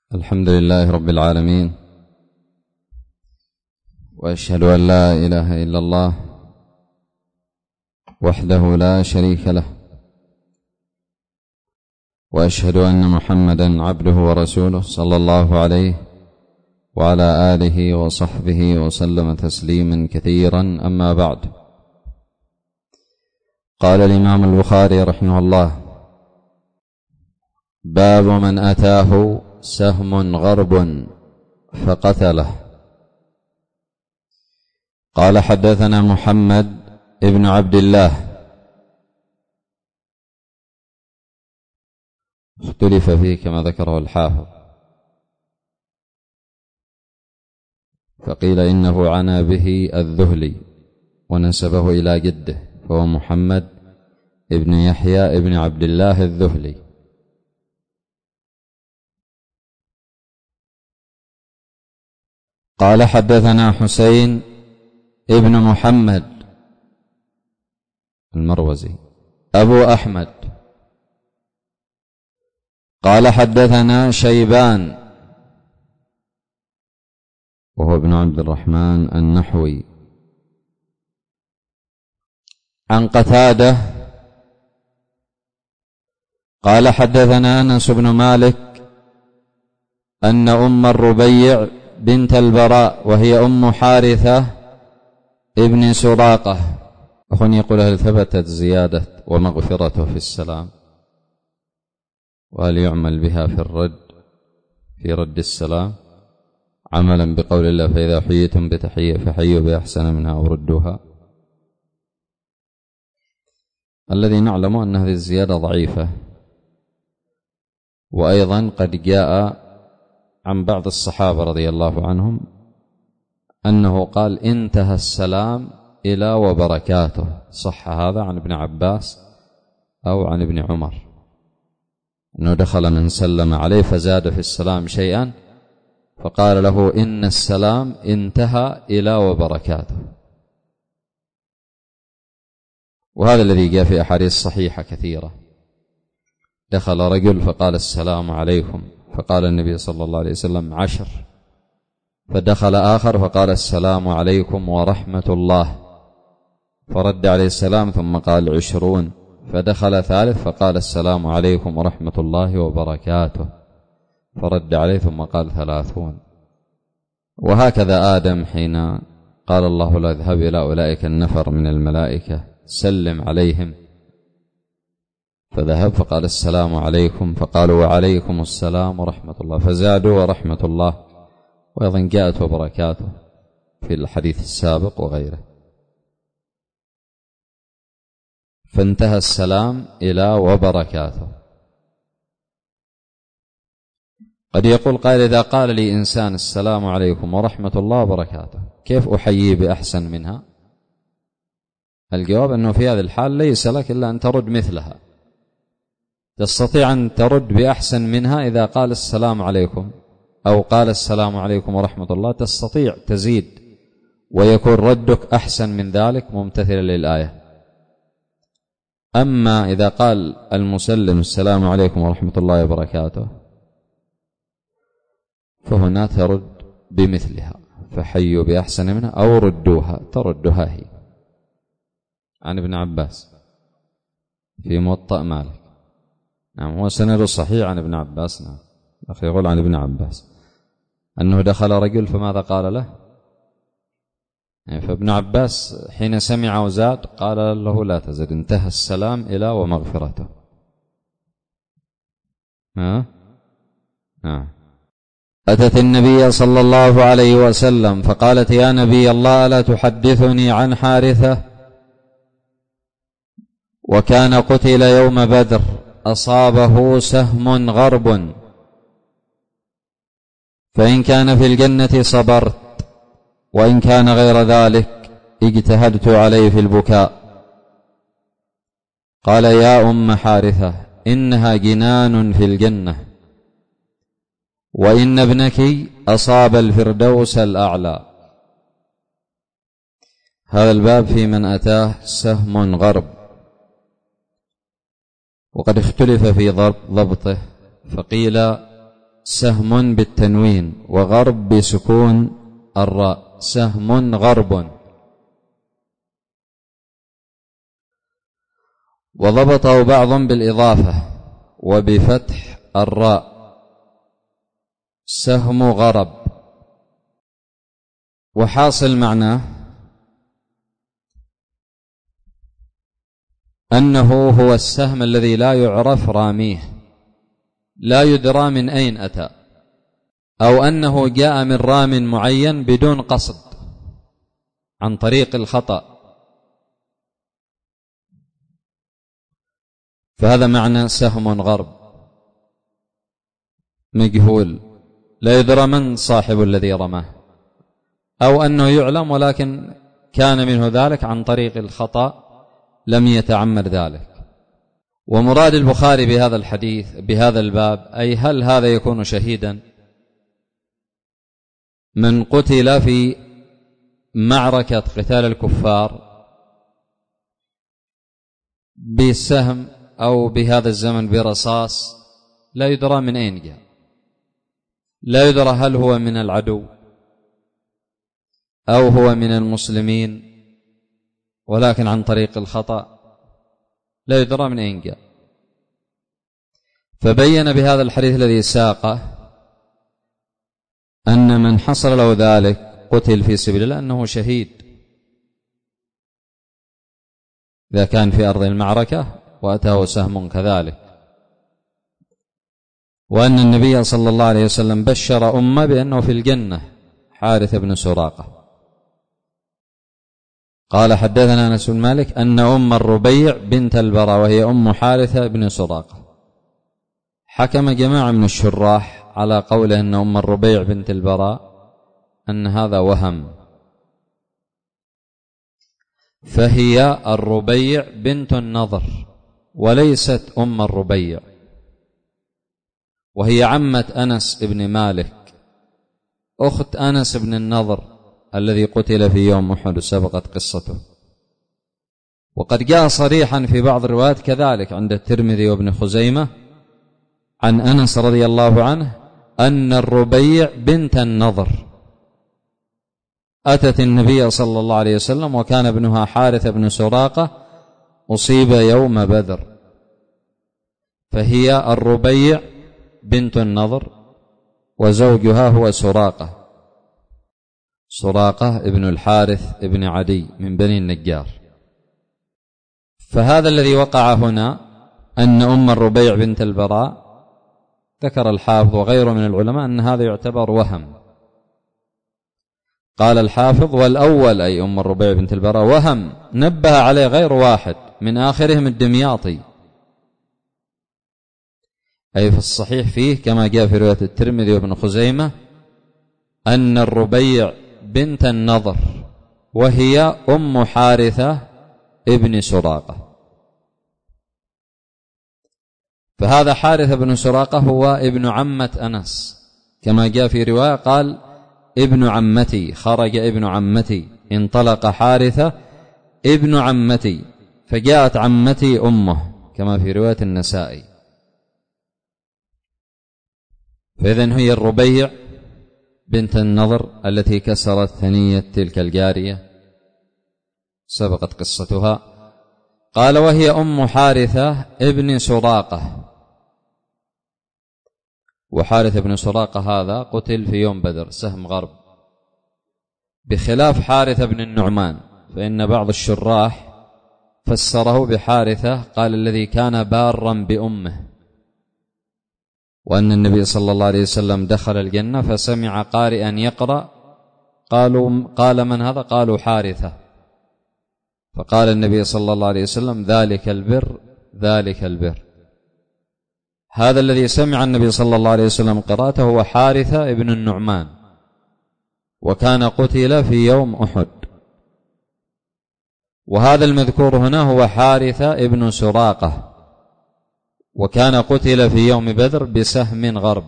الحمد لله رب العالمين، وأشهد أن لا إله إلا الله وحده لا شريك له، وأشهد أن محمدا عبده ورسوله صلى الله عليه وعلى آله وصحبه وسلم تسليما كثيرا. أما بعد، قال الإمام البخاري رحمه الله: باب من أتاه سهم غرب فقتله. قال: حدثنا محمد ابن عبد الله، اختلف فيه كما ذكره الحافظ، فقيل إنه عنى به الذهلي ونسبه إلى جده، فهو محمد ابن يحيى ابن عبد الله الذهلي. قال: حدثنا حسين ابن محمد المروزي أبو أحمد. قال: حدثنا شيبان وهو ابن عبد الرحمن النحوي عن قتادة قال: حدثنا أنس بن مالك أن أم الربيع بنت البراء وهي أم حارثة ابن سراقة، أخوان يقول: هل ثبتت زيادة ومغفرته في السلام؟ وهل يعمل بها في رد السلام عملا بقول الله: فإذا حييتم بتحية فحيوا بأحسن منها أو ردوها؟ الذي نعلم أن هذه الزيادة ضعيفة، وأيضا قد جاء عن بعض الصحابة رضي الله عنهم أنه قال: انتهى السلام إلى وبركاته. صح هذا عن ابن عباس أو عن ابن عمر، أنه دخل من سلم عليه فزاد في السلام شيئا فقال له: إن السلام انتهى إلى وبركاته. وهذا الذي جاء في أحاديث صحيحة كثيرة. دخل رجل فقال: السلام عليكم، فقال النبي صلى الله عليه وسلم: 10. فدخل آخر فقال: السلام عليكم ورحمة الله، فرد عليه السلام ثم قال: 20. فدخل ثالث فقال: السلام عليكم ورحمة الله وبركاته، فرد عليه ثم قال: 30. وهكذا آدم حين قال الله: لا اذهب إلى أولئك النفر من الملائكة سلم عليهم، فذهب فقال: السلام عليكم، فقالوا: وعليكم السلام ورحمة الله، فزادوا ورحمة الله، وأيضا جاءت وبركاته في الحديث السابق وغيره. فانتهى السلام إلى وبركاته. قد يقول قائل: إذا قال لي إنسان السلام عليكم ورحمة الله وبركاته، كيف أحييه بأحسن منها؟ الجواب أنه في هذه الحال ليس لك إلا أن ترد مثلها. تستطيع أن ترد بأحسن منها إذا قال السلام عليكم أو قال السلام عليكم ورحمة الله، تستطيع تزيد ويكون ردك أحسن من ذلك ممتثلا للآية. أما إذا قال المسلم السلام عليكم ورحمة الله وبركاته، فهنا ترد بمثلها، فحيوا بأحسن منها أو ردوها، تردها هي. عن ابن عباس في موطأ مالك. نعم، هو سند صحيح عن ابن عباس. نعم، أخي يقول عن ابن عباس أنه دخل رجل فماذا قال له؟ يعني فابن عباس حين سمع وزاد قال له: لا تزد، انتهى السلام إلى ومغفرته. أتت النبي صلى الله عليه وسلم فقالت: يا نبي الله، ألا تحدثني عن حارثة وكان قتل يوم بدر، أصابه سهم غرب، فإن كان في الجنة صبرت، وإن كان غير ذلك اجتهدت عليه في البكاء. قال: يا أم حارثة، إنها جنان في الجنة، وإن ابنك أصاب الفردوس الأعلى. هذا الباب في من أتاه سهم غرب، وقد اختلف في ضبطه، فقيل سهم بالتنوين، وغرب بسكون الراء، سهم غرب. وضبطه بعض بالإضافة وبفتح الراء، سهم غرب. وحاصل معناه أنه هو السهم الذي لا يعرف راميه، لا يدرى من أين أتى، أو أنه جاء من رام معين بدون قصد عن طريق الخطأ. فهذا معنى سهم غرب، مجهول، لا يدرى من صاحب الذي رماه، أو أنه يعلم ولكن كان منه ذلك عن طريق الخطأ، لم يتعمد ذلك. ومراد البخاري بهذا الحديث بهذا الباب أي هل هذا يكون شهيدا من قتل في معركة قتال الكفار بسهم أو بهذا الزمن برصاص لا يدرى من أين جاء، لا يدرى هل هو من العدو أو هو من المسلمين، ولكن عن طريق الخطأ لا يدرى من أين جاء. فبين بهذا الحديث الذي ساقه أن من حصل له ذلك قتل في سبيل الله أنه شهيد إذا كان في أرض المعركة وأتاه سهم كذلك. وأن النبي صلى الله عليه وسلم بشر أمة بأنه في الجنة حارث بن سراقة. قال حدثنا أنس بن مالك أن أم الربيع بنت البراء وهي أم حارثة بن سراقة. حكم جماعة من الشراح على قوله أن أم الربيع بنت البراء أن هذا وهم، فهي الربيع بنت النضر وليست أم الربيع، وهي عمة أنس بن مالك أخت أنس بن النضر الذي قتل في يوم أحد سبقت قصته. وقد جاء صريحا في بعض الروايات كذلك عند الترمذي وابن خزيمة عن أنس رضي الله عنه أن الربيع بنت النضر أتت النبي صلى الله عليه وسلم وكان ابنها حارث بن سراقة أصيب يوم بدر، فهي الربيع بنت النضر وزوجها هو سراقة ابن الحارث ابن عدي من بني النجار. فهذا الذي وقع هنا أن أم الربيع بنت البراء ذكر الحافظ وغيره من العلماء أن هذا يعتبر وهم. قال الحافظ والأول أي أم الربيع بنت البراء وهم نبه عليه غير واحد من آخرهم الدمياطي، أي في الصحيح فيه كما جاء في رواية الترمذي وابن خزيمة أن الربيع بنت النضر وهي أم حارثة ابن سراقة. فهذا حارثة بن سراقة هو ابن عمة أنس كما جاء في رواية قال ابن عمتي، خرج ابن عمتي، انطلق حارثة ابن عمتي، فجاءت عمتي أمه كما في رواية النسائي. فإذن هي الربيع بنت النضر التي كسرت ثنية تلك الجارية سبقت قصتها. قال وهي أم حارثة ابن سراقة، وحارثة بن سراقة هذا قتل في يوم بدر سهم غرب، بخلاف حارثة بن النعمان، فإن بعض الشراح فسره بحارثة قال الذي كان بارا بأمه، وأن النبي صلى الله عليه وسلم دخل الجنة فسمع قارئا يقرأ قال من هذا؟ قالوا حارثة، فقال النبي صلى الله عليه وسلم ذلك البر ذلك البر. هذا الذي سمع النبي صلى الله عليه وسلم قراءته هو حارثة ابن النعمان، وكان قتل في يوم أحد. وهذا المذكور هنا هو حارثة ابن سراقة، وكان قتل في يوم بدر بسهم غرب.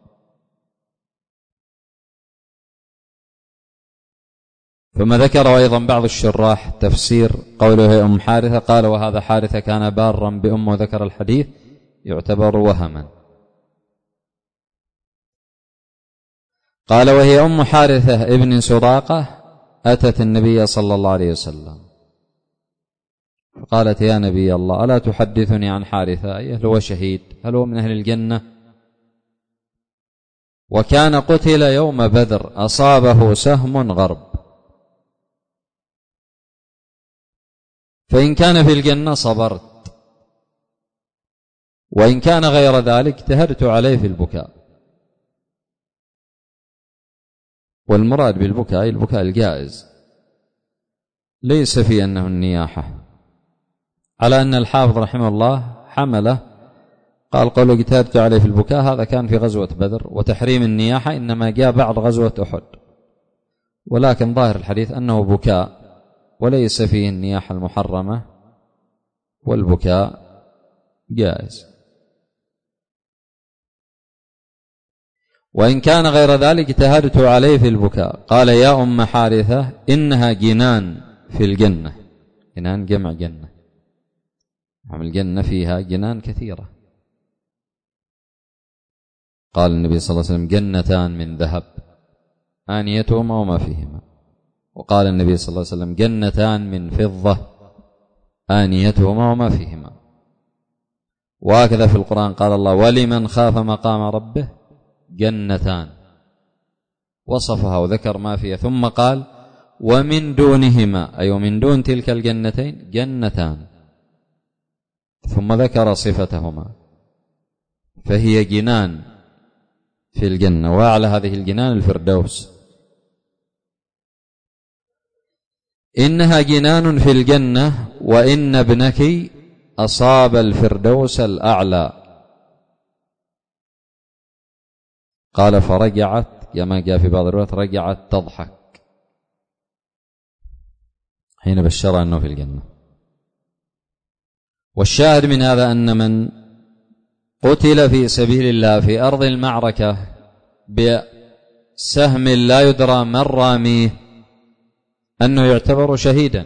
ثم ذكر أيضا بعض الشراح تفسير قوله أم حارثة، قال وهذا حارثة كان بارا بأمه، وذكر الحديث يعتبر وهما. قال: وهي أم حارثة ابن سراقة أتت النبي صلى الله عليه وسلم فقالت: يا نبي الله، ألا تحدثني عن حارثة؟ هل هو شهيد؟ هل هو من أهل الجنة؟ وكان قتل يوم بدر، أصابه سهم غرب، فإن كان في الجنة صبرت، وإن كان غير ذلك اجتهدت عليه في البكاء. والمراد بالبكاء البكاء الجائز، ليس في أنه النياحة، على أن الحافظ رحمه الله حمله قال قوله اجتهدت عليه في البكاء، هذا كان في غزوة بدر، وتحريم النياحة إنما جاء بعد غزوة أحد، ولكن ظاهر الحديث أنه بكاء وليس فيه النياحة المحرمة، والبكاء جائز. وإن كان غير ذلك اجتهدت عليه في البكاء. قال: يا أم حارثة، إنها جنان في الجنة. جنان جمع جنة، الجنة فيها جنان كثيرة. قال النبي صلى الله عليه وسلم: جنتان من ذهب آنيتهما وما فيهما. وقال النبي صلى الله عليه وسلم: جنتان من فضة آنيتهما وما فيهما. وهكذا في القرآن قال الله: ولمن خاف مقام ربه جنتان، وصفها وذكر ما فيها، ثم قال: ومن دونهما، أي ومن دون تلك الجنتين جنتان، ثم ذكر صفتهما، فهي جنان في الجنة، وأعلى هذه الجنان الفردوس. إنها جنان في الجنة، وإن ابنك أصاب الفردوس الأعلى. قال: فرجعت، كما جاء في بعض الروايات رجعت تضحك حين بشر أنه في الجنة. والشاهد من هذا أن من قتل في سبيل الله في أرض المعركة بسهم لا يدرى من راميه أنه يعتبر شهيدا،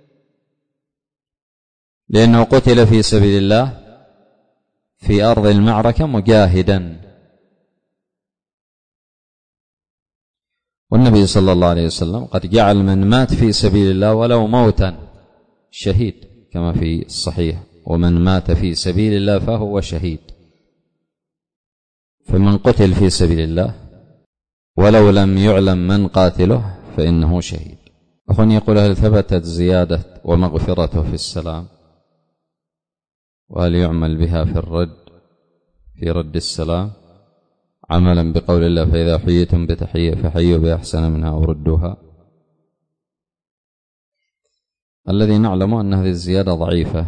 لأنه قتل في سبيل الله في أرض المعركة مجاهدا. والنبي صلى الله عليه وسلم قد جعل من مات في سبيل الله ولو موتا شهيد، كما في الصحيح: ومن مات في سبيل الله فهو شهيد. فمن قتل في سبيل الله ولو لم يعلم من قاتله فإنه شهيد. أخواني يقول: هل ثبتت زيادة ومغفرته في السلام؟ وهل يعمل بها في رد السلام عملا بقول الله: فإذا حييتم بتحية فحيوا بأحسن منها أو ردوها؟ الذي نعلم أن هذه الزيادة ضعيفة.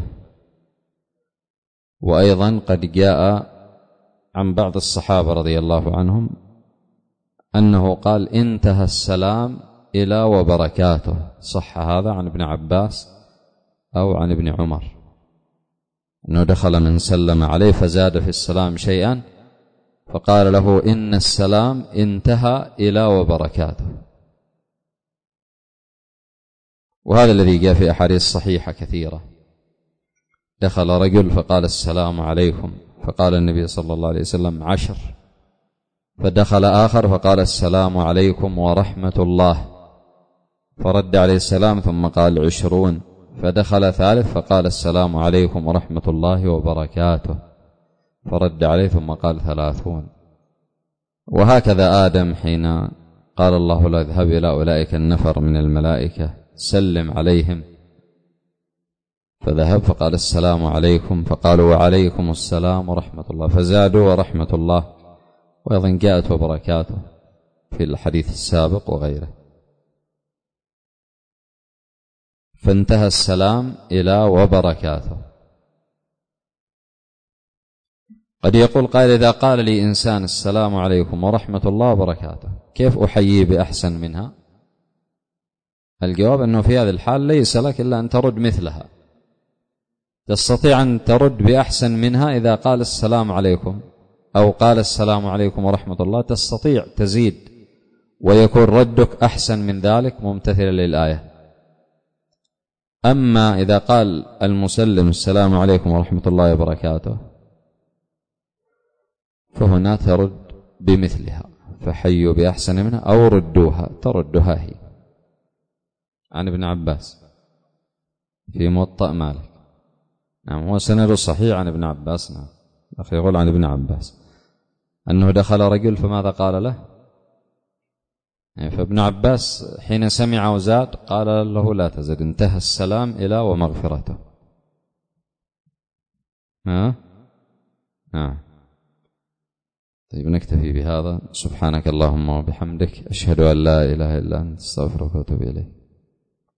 وأيضا قد جاء عن بعض الصحابة رضي الله عنهم أنه قال: انتهى السلام إلى وبركاته. صح هذا عن ابن عباس أو عن ابن عمر، أنه دخل من سلم عليه فزاد في السلام شيئا فقال له: إن السلام انتهى إلى وبركاته. وهذا الذي جاء في أحاديث صحيحة كثيرة. دخل رجل فقال: السلام عليكم، فقال النبي صلى الله عليه وسلم: 10. فدخل آخر فقال: السلام عليكم ورحمة الله، فرد عليه السلام ثم قال: 20. فدخل ثالث فقال: السلام عليكم ورحمة الله وبركاته، فرد عليه ثم قال: 30. وهكذا آدم حين قال الله له: اذهب إلى أولئك النفر من الملائكة سلم عليهم، فذهب فقال: السلام عليكم، فقالوا: وعليكم السلام ورحمة الله، فزادوا ورحمة الله. وأيضا جاءت وبركاته في الحديث السابق وغيره. فانتهى السلام إلى وبركاته. قد يقول قائل: إذا قال لي إنسان السلام عليكم ورحمة الله وبركاته، كيف أحييه بأحسن منها؟ الجواب أنه في هذه الحال ليس لك إلا أن ترد مثلها. تستطيع أن ترد بأحسن منها إذا قال السلام عليكم أو قال السلام عليكم ورحمة الله، تستطيع تزيد ويكون ردك أحسن من ذلك ممتثلا للآية. أما إذا قال المسلم السلام عليكم ورحمة الله وبركاته، فهنا ترد بمثلها، فحيوا بأحسن منها أو ردوها، تردها هي. عن ابن عباس في موطأ مالك. نعم، هو سند صحيح عن ابن عباس. نعم، أخي يقول عن ابن عباس أنه دخل رجل فماذا قال له؟ يعني فابن عباس حين سمع وزاد قال له لا تزد، انتهى السلام إلى ومغفرته. طيب نكتفي بهذا. سبحانك اللهم وبحمدك، أشهد أن لا إله إلا أنت، استغفرك وأتوب إليك.